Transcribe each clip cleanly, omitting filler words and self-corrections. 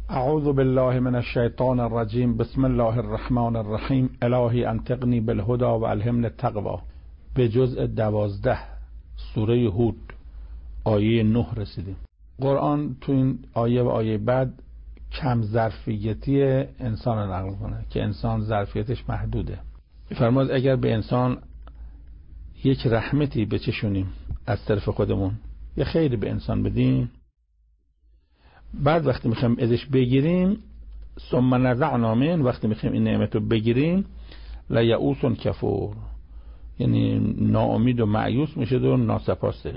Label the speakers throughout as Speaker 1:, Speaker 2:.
Speaker 1: اعوذ بالله من الشیطان الرجیم. بسم الله الرحمن الرحیم. الهی انطقنی بالهدی و الهمنی التقوی. به جزء 12 سوره هود آیه 9 رسیدیم. قرآن تو این آیه و آیه بعد کم ظرفیتی انسان رو نقل کنه که انسان ظرفیتش محدوده. فرمود اگر به انسان یک رحمتی بچشونیم از طرف خودمون، یه خیری به انسان بدیم، بعد وقتی میخوایم ازش بگیریم ثم نزعنا من، وقتی میخوایم این نعمت رو بگیریم لیئوس کفور، یعنی ناامید و مایوس میشه و ناسپاسه.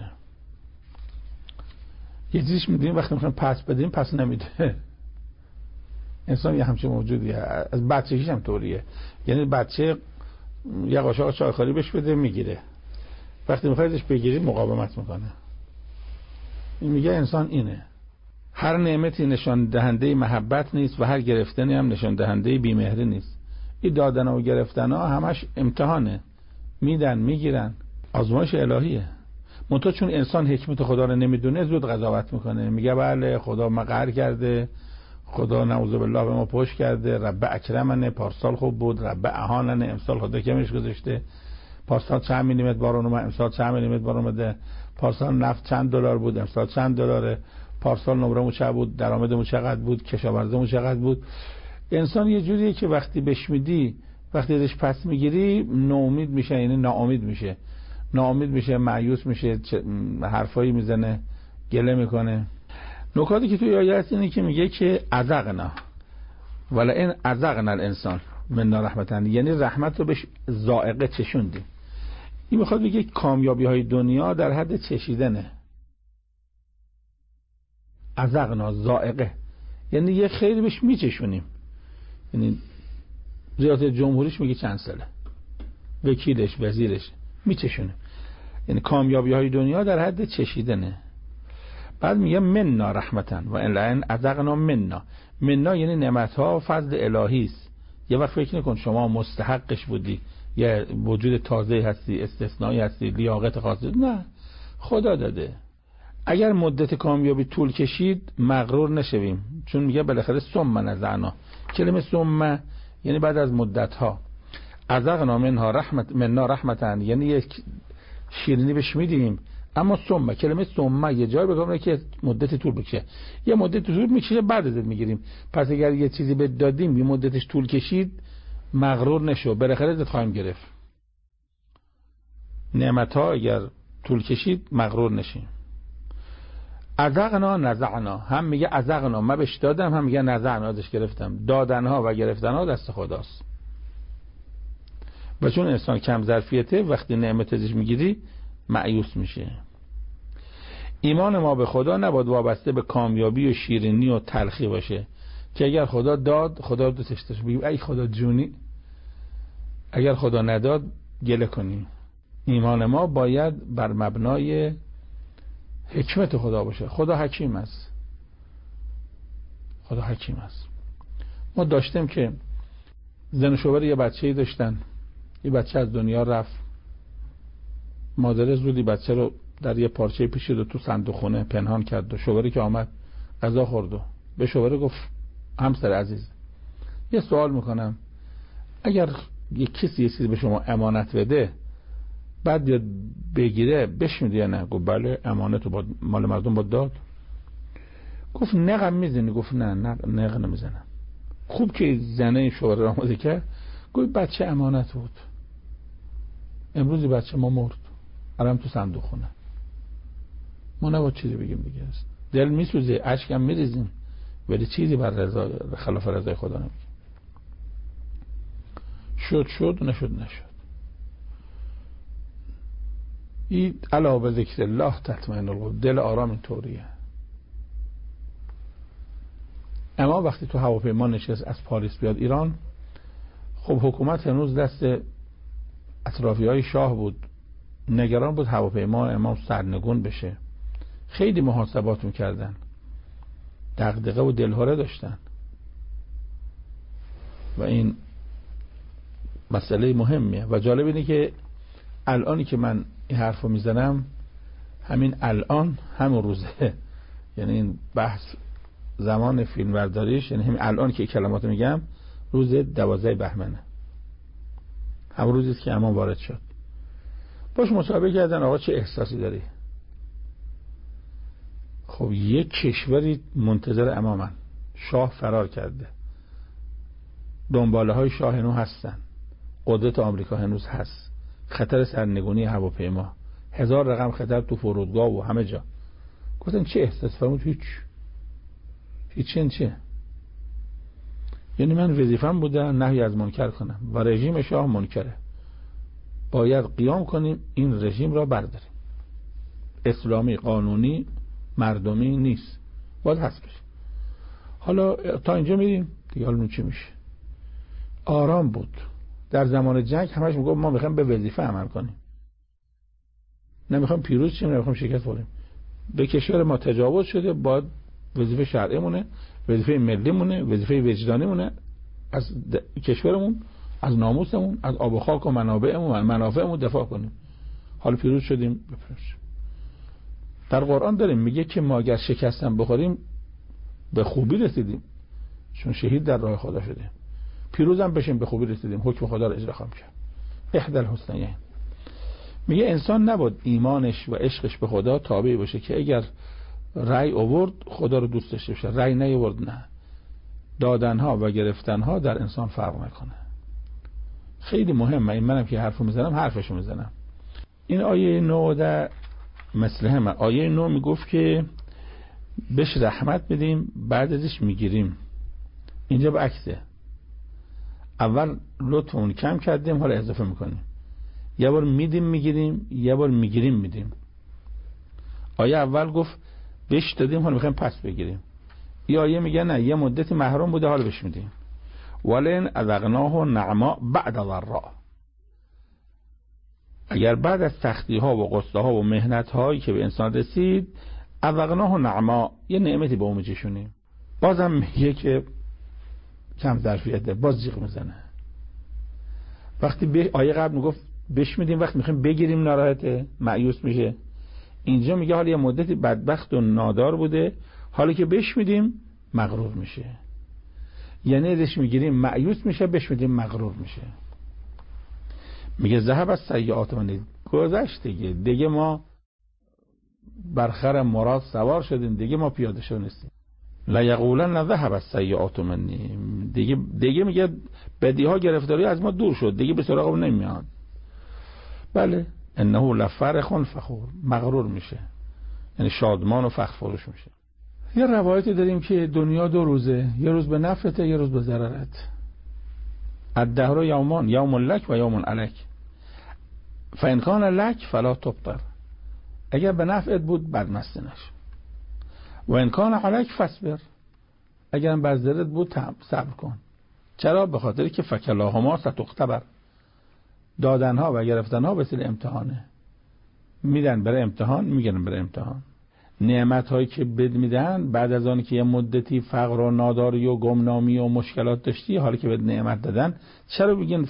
Speaker 1: یه چیزیش میدیم وقتی میخوایم پس بدیم پس نمیده. انسان یه همچین موجودیه، از بچگیش هم طوریه. یعنی بچه یه قاشق چایخوری بهش بده میگیره، وقتی میخوای ازش بگیری مقاومت میکنه. این میگه انسان اینه. هر نعمتی نشان دهنده محبت نیست و هر گرفتنی هم نشان دهنده بیمهری نیست. این دادن و گرفتن ها همش امتحانه، میدن میگیرن، آزمایش الهیه. منتها چون انسان حکمت خدا رو نمیدونه زود قضاوت میکنه، میگه بله خدا ما قهر کرده، خدا نعوذ بالله به ما پشت کرده، رب اکرمنه، پارسال خوب بود، رب اهاننه، امسال خدا کمش گذاشته، پارسال چند میلیمتر بارون اومد، امسال چند میلیمتر بارون اومده، پارسال نفت چند دلار بود، امسال چند دلاره، پارسال نمرمون چقدر بود، درآمدمون چقدر بود، کشاورزیمون چقدر بود. انسان یه جوریه که وقتی بهش میدی، وقتی ازش پس میگیری ناامید میشه، یعنی ناامید میشه، مایوس میشه، حرفایی میزنه، گله میکنه. نکاتی که توی آیه هست اینه که میگه که اذقنا ولا این اذقنا الانسان من رحمتن، یعنی رحمت رو بهش ذائقه چشوندیم. این میخواد بگه کامیابی های دنیا در حد چشیدنه. اذقنا ذائقه یعنی یه خیلی بهش میچشونیم. یعنی ریاست جمهوریش میگه چند ساله، وکیلش، وزیرش میچشونه. یعنی کامیابی های دنیا در حد چشیدنه. بعد میگه مننا رحمتن و ان اذقنا مننا یعنی نعمت ها و فضل الهی است. یه وقت فکر نکن شما مستحقش بودی، یه وجود تازه هستی، استثنایی هستی، لیاقت خاصی، نه، خدا داده. اگر مدت کامیابی طول کشید مغرور نشویم، چون میگه بالاخره ثم نزعنا. کلمه ثم یعنی بعد از مدت ها. اذقنا مننا رحمتن یعنی یک شیرینی بهش میدیم، اما ثم، کلمه ثم یه جای بگم که مدت طول بکشه، یه مدت طول میکشه بعد ازت میگیریم. پس اگر یه چیزی بهت دادیم یه مدتش طول کشید مغرور نشو، بالاخره ازت خواهیم گرفت. نعمت ها اگر طول کشید مغرور نشیم. اذقنا نزعنا، هم میگه اذقنا من بهش دادم، هم میگه نزعنا ازش گرفتم. دادن ها و گرفتن ها دست خداست. و چون انسان کم ظرفیته وقتی نعمت ازش میگیری مایوس میشه. ایمان ما به خدا نباید وابسته به کامیابی و شیرینی و تلخی باشه که اگر خدا داد خدا دوستش داشت بگیم ای خدا جونی، اگر خدا نداد گله کنیم. ایمان ما باید بر مبنای حکمت خدا باشه. خدا حکیم است. ما داشتیم که زن و شوهر یه بچه‌ای داشتن، یه بچه از دنیا رفت، مادر زودی بچه رو در یه پارچه پیچید و تو صندوق خونه پنهان کرد و شوهری که آمد غذا خورد و به شوهر گفت همسر عزیز یه سوال میکنم، اگر یه کسی یه چیزی به شما امانت بده بعد بیاد بگیره بهش میدی یا نه؟ گفت بله، امانت رو مال مردم باید داد. گفت نقم میزنی؟ گفت نه نق نمیزنم. خوب که زنه شوهر آماده کرد، گفت بچه امانت بود، امروزی بچه ما مرد، الان تو صندوق خونه، ما نباید چیزی بگیم دیگه است. دل میسوزه، اشکم میریزیم، ولی چیزی بر خلاف رضای خدا نمیگیم. شد نشد. این الا به ذکر الله تطمئن القلوب، دل آرام اینطوریه. اما وقتی تو هواپیما نشست از پاریس بیاد ایران، خب حکومت هنوز دست اطرافیای شاه بود، نگران بود هواپیما امام سرنگون بشه، خیلی محاسبات میکردن، دغدغه و دلهره داشتن. و این مسئله مهمیه. و جالب اینه که الانی که من این حرفو میزنم همین الان همون روزه، یعنی این بحث زمان فیلم برداریش، یعنی همین الان که کلماتو میگم، روز 12 بهمنه، همون روزی که امان وارد شد. باش مصاحبه کردن، آقا چه احساسی داری؟ خب یک کشوری منتظر امامن، شاه فرار کرده، دنباله های شاه هنوز هستن، قدرت آمریکا هنوز هست، خطر سرنگونی هواپیما، 1000 رقم خطر تو فرودگاه و همه جا. گفتن چه احساس؟ فرمود هیچ. چه؟ یعنی من وظیفه‌م بوده نهی از منکر کنم و رژیم شاه منکره، باید قیام کنیم این رژیم را برداریم. اسلامی، قانونی، مردمی نیست، باید حذف بشه. حالا تا اینجا میریم دیگه، حالا چی میشه؟ آرام بود. در زمان جنگ همش میگفت ما میخوایم به وظیفه عمل کنیم، نمیخوایم پیروز شیم، نمیخوایم شکست بخوریم. به کشور ما تجاوز شده، باید وظیفه شرعی مونه، وظیفه ملی مونه، وظیفه وجدانی مونه، از کشورمون، از ناموسمون، از آب و خاک و منافعمون دفاع کنیم. حالا پیروز شدیم بپیروز. در قرآن داریم میگه که ما اگر شکستن بخوریم به خوبی رسیدیم، چون شهید در راه خدا شدیم. پیروزم بشیم به خوبی رسیدیم، حکم خدا رو اجرا خواهیم کرد. احدى الحسنیین. میگه انسان نباید ایمانش و عشقش به خدا تابع باشه که اگر رأی آورد خدا رو دوست داشته باشه، رأی نیاورد نه. دادنها و گرفتنها در انسان فرق نکنه. خیلی مهمه. منم که حرفو میزنم حرفشو میزنم. این آیه 9 مثل همه. آیه 9 میگفت که بهش رحمت بدیم بعد ازش میگیریم. اینجا به عکسه، اول لطفمون کم کردیم حالا اضافه میکنیم. یه بار میدیم میگیریم، یه بار میگیریم میدیم. آیه اول گفت بهش دادیم حالا میخوایم پس بگیریم. این آیه میگه نه، یه مدتی محروم بوده حالا بهش میدیم. ولئن اذقناه نعما بعد ضراء. اگر بعد از سختی ها و غصه ها و محنت هایی که به انسان رسید، اذقناه نعما، یه نعمتی به اون میچشونیم. بازم میگه که کم ظرفیته، باز جیغ میزنه. وقتی به آیه قبل میگفت بهش میدیم، وقتی میخوایم بگیریم ناراحته، مایوس میشه. اینجا میگه حالا یه مدتی بدبخت و نادار بوده، حالا که بهش میدیم مغرور میشه. یعنی ازش میگیریم مایوس میشه، بهش میدیم مغرور میشه. میگه ذهب از سیئات من، گذشت دیگه ما برخر مراد سوار شدیم، دیگه ما پیاده شو نیستیم. لا یقولن ذهب از سیئات منی، دیگه میگه بدی ها گرفتاری از ما دور شد، دیگه به سراغمون نمیاد. بله انه لفرح فخور، مغرور میشه، یعنی شادمان و فخر فروش میشه. یه روایتی داریم که دنیا 2 روزه، یه روز به نفعته، یه روز به ضررت. الدهر یومان، یوم لک و یوم علیک، فان کان لک فلا تبطر. اگر به نفعت بود بدمست نش، و ان کان علیک فاصبر. اگر به ضررت بود صبر کن. چرا؟ به خاطر که فکلاهما ستختبر. دادنها و گرفتنها وسیله امتحانه. میدن برای امتحان، میگن برای امتحان. نعمت هایی که بد میدن بعد از آن که یه مدتی فقر و ناداری و گمنامی و مشکلات داشتی، حالا که بد نعمت دادن، چرا بگین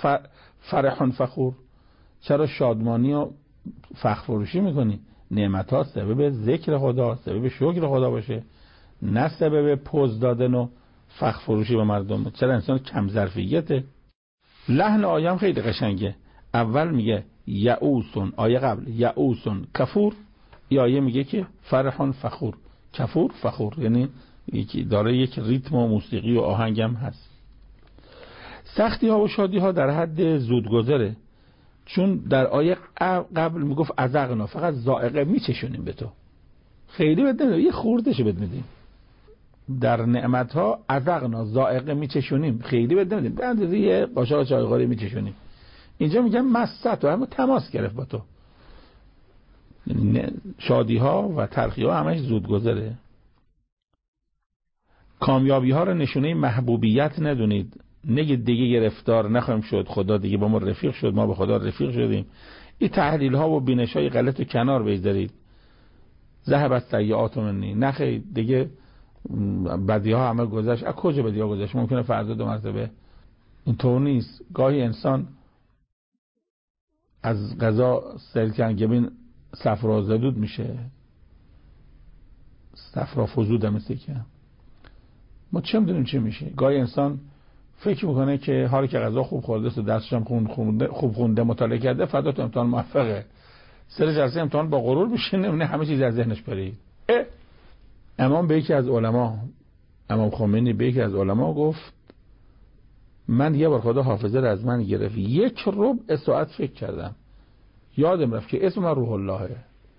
Speaker 1: فرح فخور؟ چرا شادمانی و فخر فروشی میکنی؟ نعمت ها سبب ذکر خدا، سبب شکر خدا باشه، نه سبب پوز دادن و فخر فروشی به مردم. چرا انسان کم ظرفیته؟ لحن آیه هم خیلی قشنگه. اول میگه یعوسون، آیه قبل یعوسون کفور، این آیه میگه که فرحون فخور، کفور فخور، یعنی داره یک ریتم و موسیقی و آهنگ هم هست. سختی ها و شادی ها در حد زودگذره، چون در آیه قبل میگفت ازغنا، فقط ذائقه میچشونیم به تو، خیلی بد نمیدیم، یه خوردش بد میدیم. در نعمت ها ازغنا، ذائقه میچشونیم، خیلی بد نمیدیم، به اندازه یه قاشق چایخوری میچشونیم. اینجا میگم مست و همه تماس گرفت با تو. شادی ها و تلخی ها همش زودگذره. کامیابی ها رو نشونه محبوبیت ندونید. نگید دیگه گرفتار نخواهیم شد، خدا دیگه با ما رفیق شد، ما به خدا رفیق شدیم. این تحلیل ها و بینش های غلط و کنار بگذارید. ذهب از سیئات منی، نخیر دیگه بدی ها همه گذشت. از کجا بدی ها گذشت؟ ممکنه فردا 2 مرتبه. اینطور نیست. گاهی انسان از قضا سلکنگبین صفرا زدود میشه، صفرا فزود هم مثل که ما چه میدونیم چه میشه. گاهی انسان فکر میکنه که حالی که غذا خوب خورده است و درسش هم خوب خونده مطالعه کرده فردا تو امتحان موفقه. سر جلسه امتحان با غرور میشینه، نه همه چیز از ذهنش پرید. امام به یکی از علما، امام خمینی به یکی از علما گفت من یه بار خدا حافظه رو از من گرفت، 1 ربع ساعت فکر کردم یادم رفت که اسم من روح اللهه.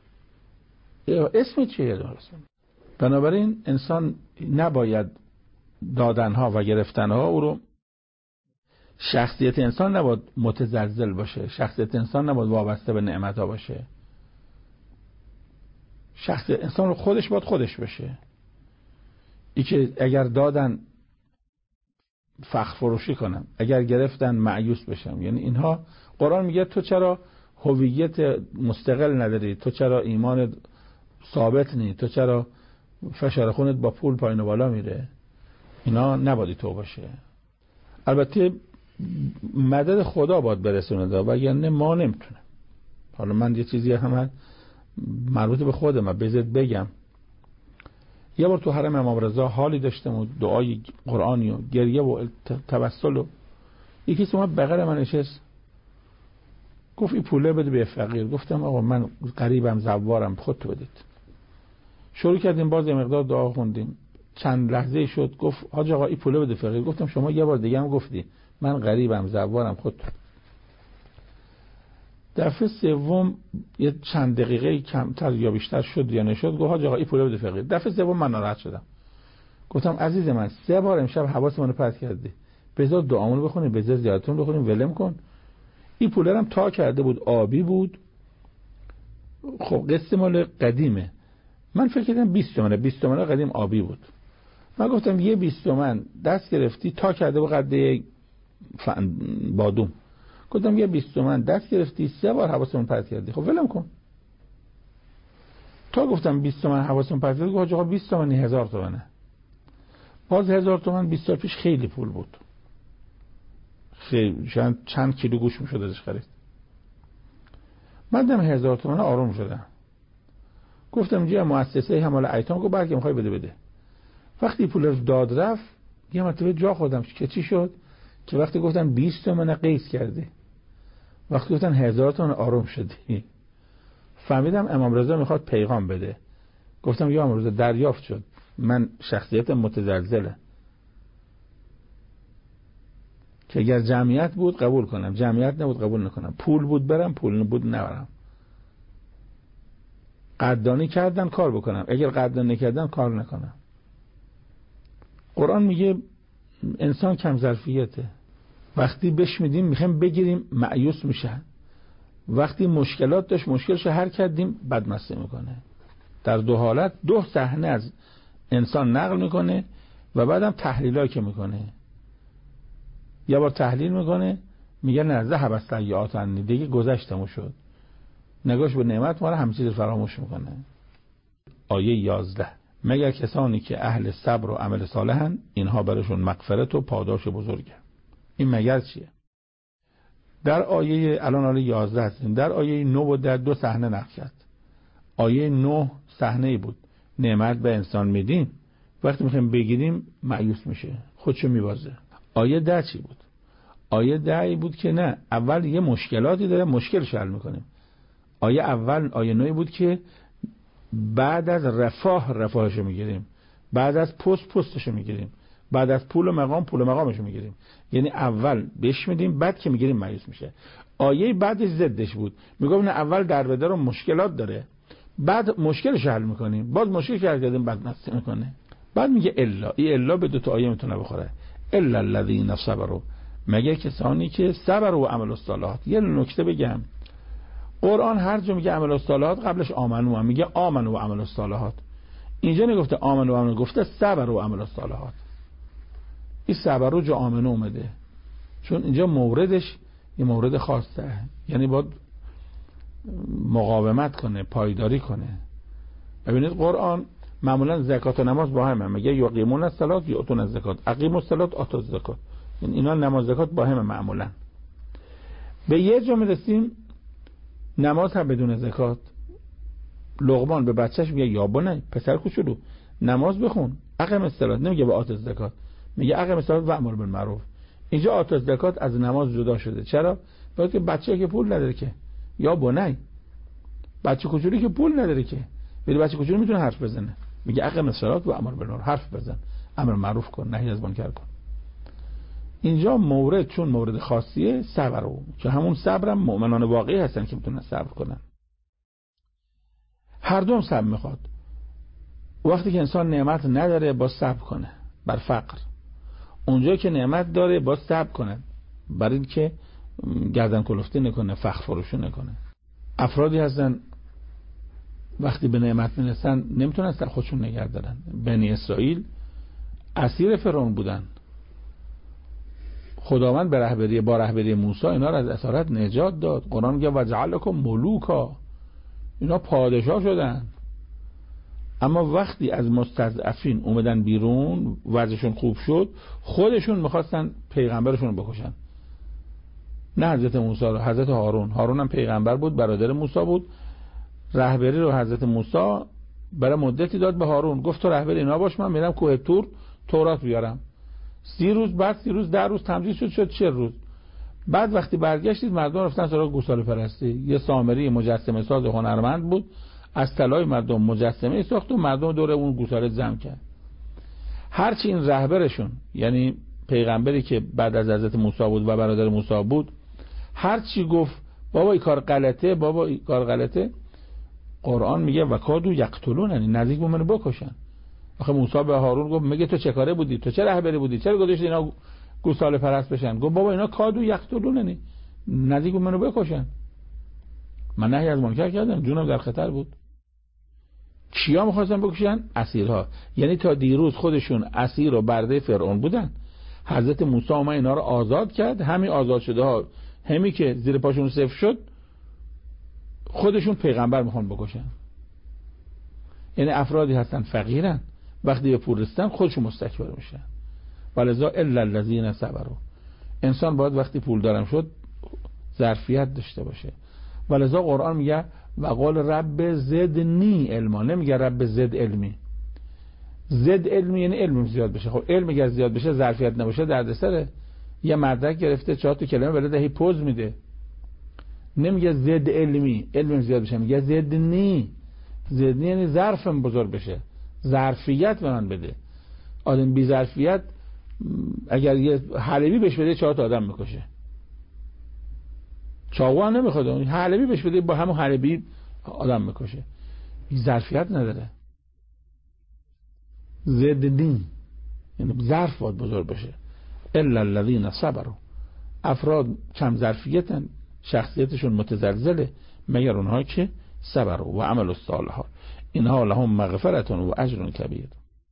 Speaker 1: اسم چیه درست؟ بنابراین انسان نباید دادنها و گرفتنها او رو، شخصیت انسان نباید متزلزل باشه، شخصیت انسان نباید وابسته به نعمتها باشه. شخصیت انسان رو خودش باید خودش بشه. ای که اگر دادن فخر فروشی کنم، اگر گرفتن مایوس بشم. یعنی اینها قرآن میگه تو چرا هویت مستقل نداری، تو چرا ایمان ثابت نی، تو چرا فشار خونت با پول پایین و بالا میره. اینا نباید تو باشه. البته مدد خدا باید برسونه دا، وگرنه ما نمیتونه. حالا من یه چیزی هم مربوط به خودم بذارید بگم. یه بار تو حرم امام رضا حالی داشتم و دعای قرآنی و گریه و توسل و یکی کسی اومد بغل من نشست گفت این پوله بده به فقیر. گفتم آقا من غریبم زوارم، خودت بدید. شروع کردیم باز یه مقدار دعا خوندیم. چند لحظه شد گفت حاج آقا این پوله بده فقیر. گفتم شما یه بار دیگه هم گفتی من غریبم زوارم، خودت. دفعه سوم یه چند دقیقه کمتر یا بیشتر شد یا نشد گفت حاج آقا این پوله بده فقیر. دفعه سوم من ناراحت شدم. گفتم عزیز من 3 بار امشب حواس منو پرت کردی، بذار دعامونو بخونیم، بذار زیارتون بخونیم، ولم کن. این پوله هم تا کرده بود آبی بود. خب قسط مال قدیمه. من فکر کردم 20 تومنه، 20 تومنه قدیم آبی بود. من گفتم یه 20 تومن دست گرفتی تا کرده بود قد بادوم. گفتم یه 20 تومن دست گرفتی 3 بار حواسمون پرت کردی، خب ولم کن. تا گفتم 20 تومن حواسمون پرت کردی، گفت آقا 20 تومن 1000 تومنه. باز 1000 تومن 20 سال پیش خیلی پول بود. خیلی چند کیلو گوش میشد ازش خرید. من دم 1000 تومن آروم شدم. گفتم جای مؤسسه حمل ایتام، گفت برگه میخوای بده. وقتی پول رو داد رفت یه مرتبه جا خودم که چی شد که وقتی گفتن 20 تومن قیس کردی، وقتی گفتن 1000 تومن آروم شدی. فهمیدم امام رضا میخواد پیغام بده. گفتم یا امام رضا دریافت شد، من شخصیت متزلزله که اگر جمعیت بود قبول کنم، جمعیت نبود قبول نکنم، پول بود برم، پول نبود نبرم. قدردانی کردن کار بکنم، اگر قدردانی نکردن کار نکنم. قرآن میگه انسان کم ظرفیته. وقتی بهش میدیم میخوایم بگیریم مایوس میشن. وقتی مشکلات داشت مشکلش هر کردیم بدمسته میکنه. در 2 حالت 2 صحنه از انسان نقل میکنه و بعدم تحلیلایی که میکنه. یه بار تحلیل میکنه میگه نه ذهب السیئات عنی، دیگه گذشتمو شد. نگاش به نعمت ما رو همه چیز فراموش میکنه. آیه 11 مگر کسانی که اهل صبر و عمل صالحن اینها براشون مغفرت و پاداش بزرگه. این مگر چیه؟ در آیه الان 11 هستیم، در آیه 9 و در 2 صحنه نقل کرد. آیه 9 صحنه‌ای بود نعمت به انسان میدیم، وقتی میخوایم بگیریم مایوس میشه، خودشو میبازه. آیه 10 چی بود؟ آیه 10 بود که نه، اول یه مشکلاتی داره مشکلش حل میکنیم. آیه اول آیه 9 بود که بعد از رفاهشو میگیریم، بعد از پستشو میگیریم، بعد از پول و مقامشو میگیریم. یعنی اول بهش میدیم بعد که میگیریم مایوس میشه. آیه بعدش ضدش بود، میگم نه اول دربدر و مشکلات داره بعد مشکلش حل میکنیم، باز مشکلش حل کردیم بعد نصیحت میکنه. بعد میگه الا به 2 تا آیه میتونه بخوره. الا الذين صبروا، مگه کسانی که صبر و عمل الصالحات. یه نکته بگم، قرآن هر جا میگه عمل الصالحات قبلش آمنو هم میگه آمنو و عمل الصالحات. اینجا نگفته آمنو و عمل، گفته صبر و عمل الصالحات. این صبر رو جا آمنو اومده چون اینجا موردش یه مورد خاصه، یعنی باید مقاومت کنه، پایداری کنه. ببینید قرآن معمولا زکات و نماز با همه، میگه یقیمون الصلاة یؤتون الزکات، اقیموا الصلاة آتوا الزکات. اینا نماز زکات با همه معمولا. به یه جا میرسیم نماز هم بدون زکات. لقمان به بچهش میگه یا بنی، پسر کوچولو نماز بخون اقم الصلات نمیگه با آت الزکات، میگه اقم الصلات و امر بالمعروف. اینجا آت الزکات از نماز جدا شده. چرا؟ برای که بچه‌ای که پول نداره که، یا بنی، بچه کوچولی که پول نداره که، ولی بچه کوچولی میتونه حرف بزنه، میگه اقم الصلات و امر بالمعروف، حرف بزن، امر معروف کن، نهی از منکر کن. اینجا مورد چون مورد خاصیه صبر رو، که همون صبرم مؤمنان واقعی هستن که میتونن صبر کنن. هر دوم صبر میخواد. وقتی که انسان نعمت نداره با صبر کنه بر فقر، اونجایی که نعمت داره با صبر کنه برای اینکه گردن کلفتی نکنه، فخر فروشی نکنه. افرادی هستن وقتی به نعمت میرسن نمیتونن سر خودشون نگه دارن. بنی اسرائیل اسیر فرعون بودن، خداوند با رهبری موسی اینا را از اسارت نجات داد. قرآن میگه وجعلکم ملوکا، اینا پادشاه شدن. اما وقتی از مستضعفین اومدن بیرون، وضعشون خوب شد، خودشون میخواستن پیغمبرشون رو بکشن. نه حضرت موسی رو، حضرت هارون هم پیغمبر بود، برادر موسی بود. رهبری رو حضرت موسی برای مدتی داد به هارون، گفت تو رهبر اینا باش، من میرم کوه طور تورات بیارم. 30 روز بعد 10 روز تمدید شد 40 روز. بعد وقتی برگشتید مردم رفتن سراغ گوساله پرستی. یه سامری مجسمه ساز هنرمند بود، از طلای مردم مجسمه ساخت و مردم دور اون گوساله جمع کرد. هرچی این رهبرشون، یعنی پیغمبری که بعد از حضرت موسی بود و برادر موسی بود، هرچی گفت بابا این کار غلطه، بابا این کار غلطه، قرآن میگه وکادو یقتلوننی، نزدیک بود منو بکشن. آخه موسی به هارون گفت میگه تو چه کاره بودی، تو چه رهبری بودی، چرا گذاشتی اینا گوساله پرست بشن؟ گفت بابا اینا کادو یقتلوننی، نزدیک بود منو بکشن، من نهی از منکر کردم، جونم در خطر بود. کیا می‌خواستن بکشن؟ اسیرها. یعنی تا دیروز خودشون اسیر و برده فرعون بودن، حضرت موسی اومد اینا رو آزاد کرد. همین آزاد شده ها، همین که زیر پاشون صفر شد، خودشون پیغمبر میخوان بکشن. یعنی افرادی هستن فقیرن، وقتی به پول رسیدن خودشون مستکبر میشن. ولذا الا الذین صبروا، انسان باید وقتی پول دارم شد ظرفیت داشته باشه. ولذا قرآن میگه و قال رب زدنی علما، نمیگه رب زد علمی. زد علمی یعنی علم زیاد بشه. خب علم اگر زیاد بشه ظرفیت نباشه دردسره. یه مدرک گرفته 4 تا کلمه بلده هی پوز میده. نمیگه زد علمی علم زیاد بشه، میگه زدنی. زدنی یعنی ظرفم بزرگ بشه، ظرفیت به من بده. آدم بی ظرفیت اگر یه حلبی بهش بده 4 تا آدم میکشه. چاقو هم نمیخواد، حلبی بهش بده با همون حلبی آدم میکشه. این ظرفیت نداره. زدنی یعنی ظرف باید بزرگ باشه. الا الذین صبروا، افراد کم ظرفیتن، شخصیتشون متزلزله، مگر اونها که صبر و عمل الصالحات، اینها لهم مغفرت و اجر کبیر.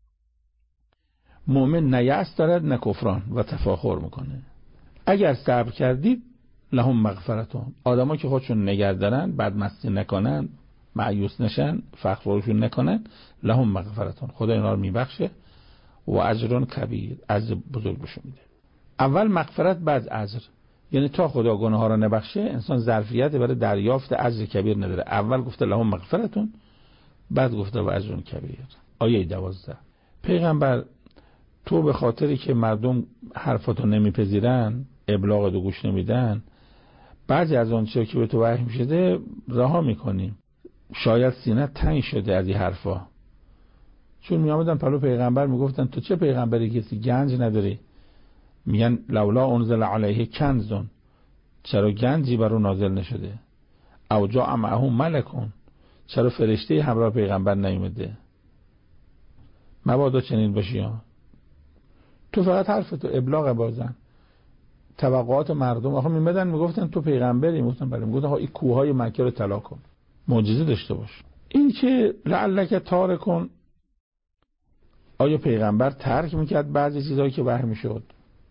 Speaker 1: مؤمن نه یأس دارد نه کفران و تفاخر میکنه. اگر صبر کردید لهم مغفرتون، آدما که خودشون نگه دارن، بدمستی نکنن، مایوس نشن، فخر فروشی نکنن، لهم مغفرتون، خدا اینا رو میبخشه و اجر کبیر، اجر بزرگ بهشون میده. اول مغفرت بعد اجر، یعنی تا خدا گناه ها رو نبخشه انسان ظرفیت برای دریافت اجر کبیر نداره. اول گفته لهم مغفرتون، بعد گفته و اجر کبیر. آیه 12. پیغمبر تو به خاطری که مردم حرفاتو نمیپذیرن، ابلاغ دو گوش نمیدن، بعضی از اون چیزا که به تو وحی میشده رها میکنی. شاید سینه تنگ شده از این حرفا، چون میامدن پلو پیغمبر میگفتن تو چه پیغمبری کسی گنج نداری؟ میگن لولا انزل علیه کنزون، چرا گنجی بر او نازل نشده؟ او جاء معه ملکون، چرا فرشته همراه پیغمبر نیومده؟ مبادا چنین باشی ها. تو فقط حرفتو ابلاغ بازن توقعات مردم. آخه میمدن میگفتن تو پیغمبری، میگفتن بله، میگفتن این کوههای مکه رو طلا کن، معجزه داشته باش. این که لعلک تارکون، آیا پیغمبر ترک میکرد بعضی چیزهایی که وحی میشد؟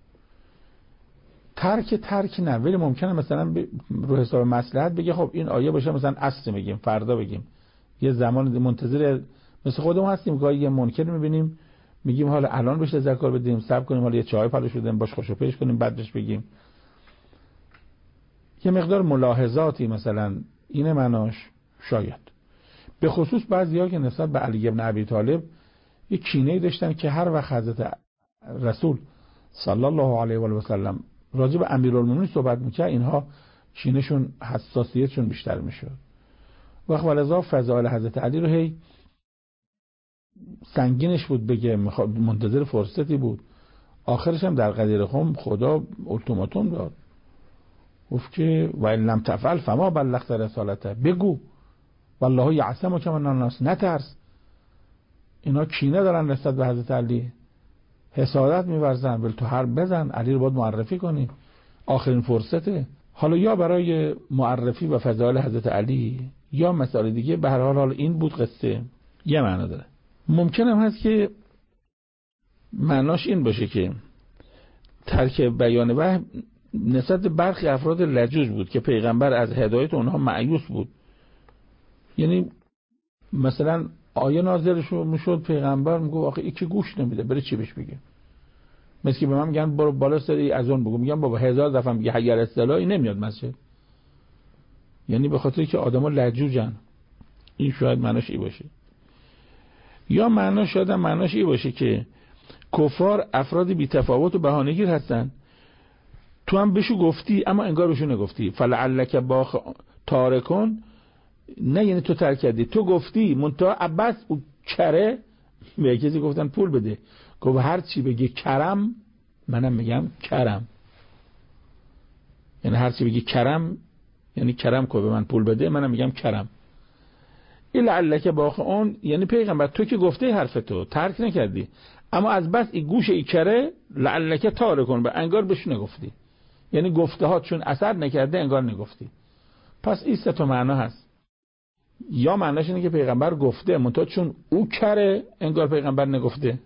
Speaker 1: ترک نه، ولی ممکنه مثلا رو حساب مصلحت بگه خب این آیه باشه مثلا عصر بگیم، فردا بگیم، یه زمان منتظر، مثل خودمون هستیم گاهی یه منکر میبینیم میگیم حالا الان بهش تذکر بدیم، صبر کنیم، حالا یه چای پلو شدیم باش خوشو پیش کنیم بعد بهش بگیم. یه مقدار ملاحظاتی مثلا اینه مناش. شاید به خصوص بعضیا که نسبت به علی ابن ابی طالب یک کینه‌ای داشتن که هر وقت حضرت رسول صلی الله علیه و آله و سلم راجع به امیرالمومنین صحبت میکرد، اینها کینه‌شون، حساسیتشون بیشتر میشد. وقت ولذا فضائل حضرت علی رو هی سنگینش بود بگه، منتظر فرصتی بود. آخرش هم در قدیر خم خدا التیماتوم داد، گفت که و ان لم تفعل فما بلغت رسالته، بگو والله یعصمک من الناس، نترس. اینا کینه دارن نسبت به حضرت علی، حسادت می‌ورزن، ولی تو حرف بزن، علی رو باید معرفی کنی، آخرین فرصته. حالا یا برای معرفی و فضائل حضرت علی یا مسائل دیگه، به هر حال این بود قصه. یه معنا داره. ممکن هم هست که معناش این باشه که ترک بیان وحی نسبت برخی افراد لجوج بود که پیغمبر از هدایت اونها مایوس بود. یعنی مثلا آیه نازل میشد، پیغمبر میگه آخه این که گوش نمیده، بره چی بهش بگه؟ مثل که به من میگن برو بالا سری از اون بگو، میگم بابا 1000 دفعه میگه حی علی الصلاه، نمیاد مسجد. یعنی به خاطر که آدما لجوجن. این شاید معناش این باشه. یا معناش این باشه که کفار افراد بی تفاوت و بهانه‌گیر هستن، تو هم بهشو گفتی اما انگار بهشو نگفتی. فلعلک باخ تارکون، نه یعنی تو ترک کردی، تو گفتی منتها عباس او کره، به کسی گفتن پول بده، گفت هر چی بگی کرم منم میگم کرم. یعنی هر چی بگی کرم یعنی کرم کو، به من پول بده منم میگم کرم. این لعلک باخ اون یعنی پیغمبر تو که گفته حرف تو ترک نکردی، اما از بس این گوش ای کره لعلک تارکون، به انگار بهش نگفتی. یعنی گفته ها چون اثر نکرده انگار نگفتی. پس این سه تا معنا هست. یا معناش اینه که پیغمبر گفته منتها چون او کره انگار پیغمبر نگفته.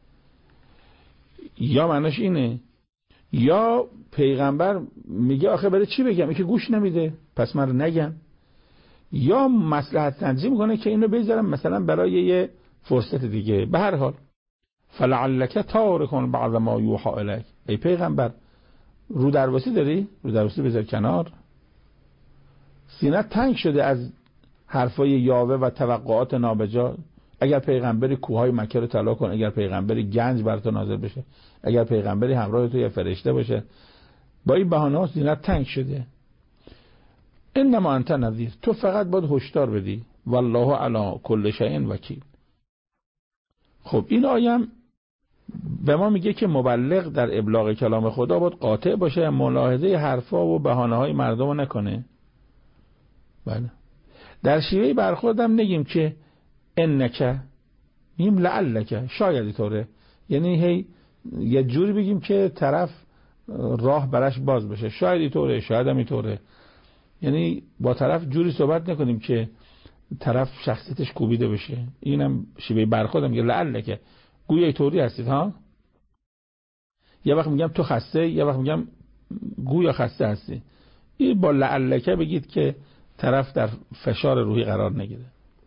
Speaker 1: یا معناش اینه، یا پیغمبر میگه آخه برای چی بگم، این که گوش نمیده پس من رو نگم. یا مصلحت سنجی میکنه که اینو بذارم مثلا برای یه فرصت دیگه. به هر حال فلعلک تارکون بعض ما یوحی الیک، ای پیغمبر رو درواسی داری؟ رو درواسی بذار کنار. سینه تنگ شده از حرفای یاوه و توقعات نابجا. اگر پیغمبری کوههای مکه رو طلا کن، اگر پیغمبری گنج بر تو نازل بشه، اگر پیغمبری همراه تو یه فرشته باشه، با این بهانه‌ها سینه تنگ شده. انما انت نذیر، تو فقط باید هشدار بدی. والله علی کل شیء وکیل. خب این آیه به ما میگه که مبلغ در ابلاغ کلام خدا باید قاطع باشه، ملاحظه حرفا و بهانه‌های مردم رو نکنه. بله. در شیوه برخوردم نگیم که انک، میگیم لعلک، شاید اینطوره. یعنی هی یه جوری بگیم که طرف راه برش باز بشه، شاید اینطوره، شاید هم اینطوره. یعنی با طرف جوری صحبت نکنیم که طرف شخصیتش کوبیده بشه. اینم شیوه برخوردم میگه لعلک، گویا اینطوری هستید ها. یه وقت میگم تو خسته، یه وقت میگم گویا خسته هستی. این با لعلک بگید که طرف در فشار روحی قرار نگیره.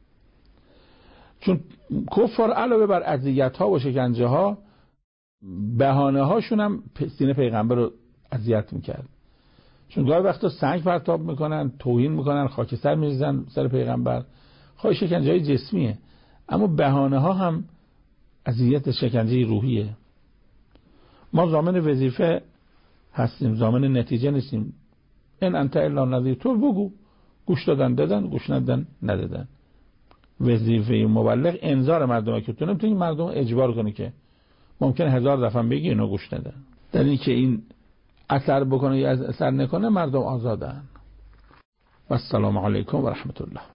Speaker 1: چون کفار علاوه بر اذیت‌ها و شکنجه‌ها، بهانه‌هاشون هم سینه پیغمبر رو اذیت می‌کرد. چون گاهی وقتا سنگ پرتاب میکنن، توهین میکنن، خاکستر میریزن سر پیغمبر. خواهی شکنجه‌های جسمیه، اما بهانه‌ها هم اذیت، شکنجه روحیه. ما ضامن وظیفه هستیم، ضامن نتیجه نیستیم. ان انت الا نذیر، تو بگو، گوش دادن، گوش ندادن. وظیفه مبلغ انذار مردمه که تو نمیتونی مردم اجبار کنی که ممکنه 1000 دفعه بگی اینو گوش ندن. در این که این اثر بکنه یا اثر نکنه، مردم آزادن. و السلام علیکم و رحمت الله.